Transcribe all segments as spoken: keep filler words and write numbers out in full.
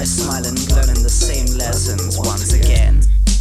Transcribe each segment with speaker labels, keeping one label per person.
Speaker 1: smiling, learning the same lessons once again.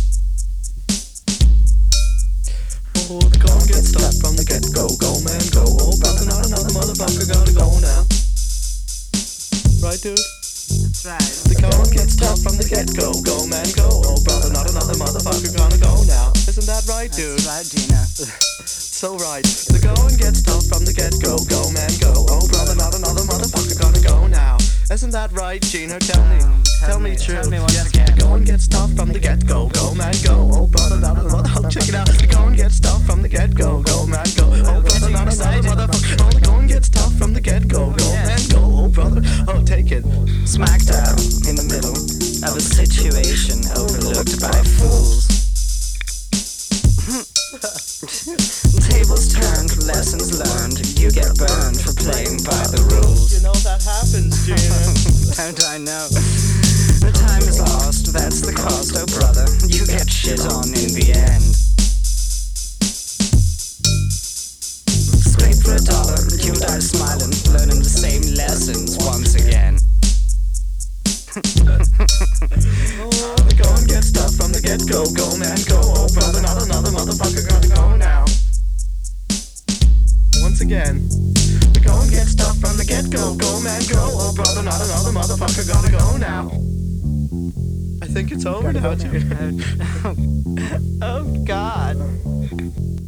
Speaker 2: Oh, the going gets tough from the get-go. Go, man, go. Oh, brother, not another motherfucker, gotta go now. Right, dude?
Speaker 1: That's right.
Speaker 2: The going gets tough from the get-go. Go, man, go. Oh, brother, not another motherfucker, gonna go now. Isn't that right, dude?
Speaker 1: That's right, Gina.
Speaker 2: So right. The going gets tough from the get-go. Go, man, go. Oh, brother, not another motherfucker, gonna go now. Isn't that right, Gina? Tell me.
Speaker 1: Um,
Speaker 2: Tell,
Speaker 1: tell
Speaker 2: me,
Speaker 1: me-
Speaker 2: true.
Speaker 1: tell me once
Speaker 2: Yes,
Speaker 1: again.
Speaker 2: the going gets tough from the get-go. Go, man, go. Oh, brother, not another. Oh, check it out. The going gets tough from the get-go. Go, man, go. Oh, brother, not another motherfucker. Oh, the going gets tough from the get-go. Go, man, go. Oh, brother. Oh, take it.
Speaker 1: Smack dab in the middle of a situation overlooked by fools. Tables turned, lessons learned. You get burned for playing by the rules.
Speaker 2: You know that happens, Gina.
Speaker 1: Don't I know? The time is lost, that's the cost, oh brother. You get shit on in the end. Scrape for a dollar, you'll die smiling, learning the same lessons once again.
Speaker 2: Oh, the going gets tough from the get-go. Go, man, go. Oh, brother, not another motherfucker, gotta go now. Once again. The going gets tough from the get-go. Go, man, go. Oh, brother, not another motherfucker, gotta go now. I think it's over now, Gina.
Speaker 1: Oh God.